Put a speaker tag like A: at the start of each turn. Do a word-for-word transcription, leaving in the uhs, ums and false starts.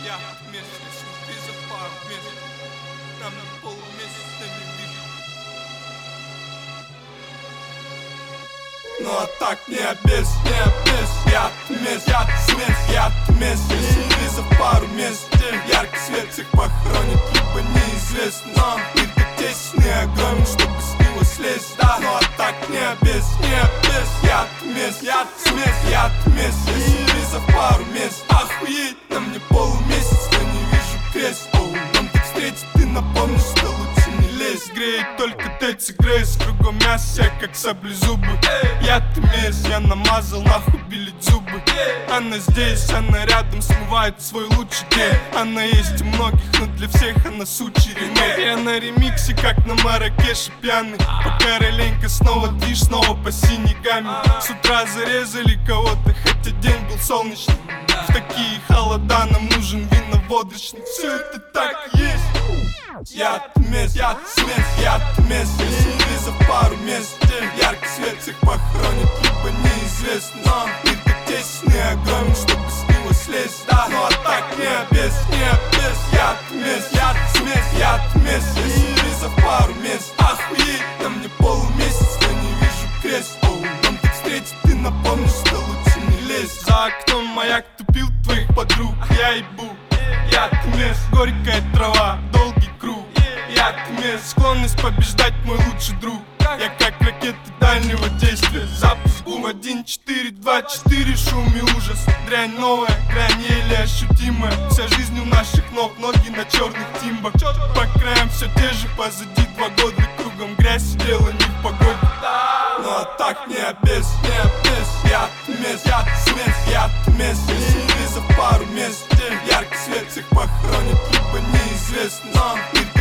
A: Я вместе с сюрпризов пару мест. Там на полумесяца не вижу. Ну а так не обез, не обез. Я отмес, я смес, я отмес. Сюрпризов пару мест. Яркий свет всех похоронит, либо неизвестно. Но мир так тесен и огромен, чтобы с него слезть. Да, ну а так не обез, не обез. Я отмес, я отмес, я отмес. Сюрпризов пару мест. Охуеть, на мне полумесяц, но не вижу крест. Оу, нам тут встретить, ты напомнишь, что лучше не лезть. Греет только Теци Грейс, кругом мясо, как саблезубы. Я отмес, я намазал, нахуй белить зубы. Она здесь, она рядом, смывает свой лучший день. Она есть у многих, но для всех она сучий ремейк. Я на ремиксе, как на Маракеше пьяный. Пока Роленька снова движ, снова по синей гамме. С утра зарезали кого-то, хотя день был солнечный. В такие холода нам нужен вино-водочник. Все это так и есть. Я отмес, я отмес, я отмес. Сюрпризов пару мест. Яркий свет всех похоронит, либо неизвестно. Но мир так тесен и огромен, чтобы с него слезть. Да, ну а так не обез, не обез. Я отмес, я отмес, я отмес. Сюрпризов пару мест. Охуеть, на мне полумесяц, но не вижу крест. Оу, нам тут встретить, ты напомнишь, что лучше не лезть. За окном маяк тупил твоих подруг. Я ебу, я отмес. Горькая трава, долгий круг. Я отмес, склонность побеждать мой лучший друг. Я как ракеты дальнего действия. Запуск бум, один, четыре, два, четыре. Шум и ужас, дрянь новая, грань еле ощутимая. Вся жизнь у наших ног, ноги на черных тимбах. По краям все те же, позади два года. Кругом грязь, дело не в погоде. Ну а так не обез, не обез. Я отмес, я отмес, я отмес. Сюрпризов пару мест. Яркий свет всех похоронит, либо неизвестно. Но мир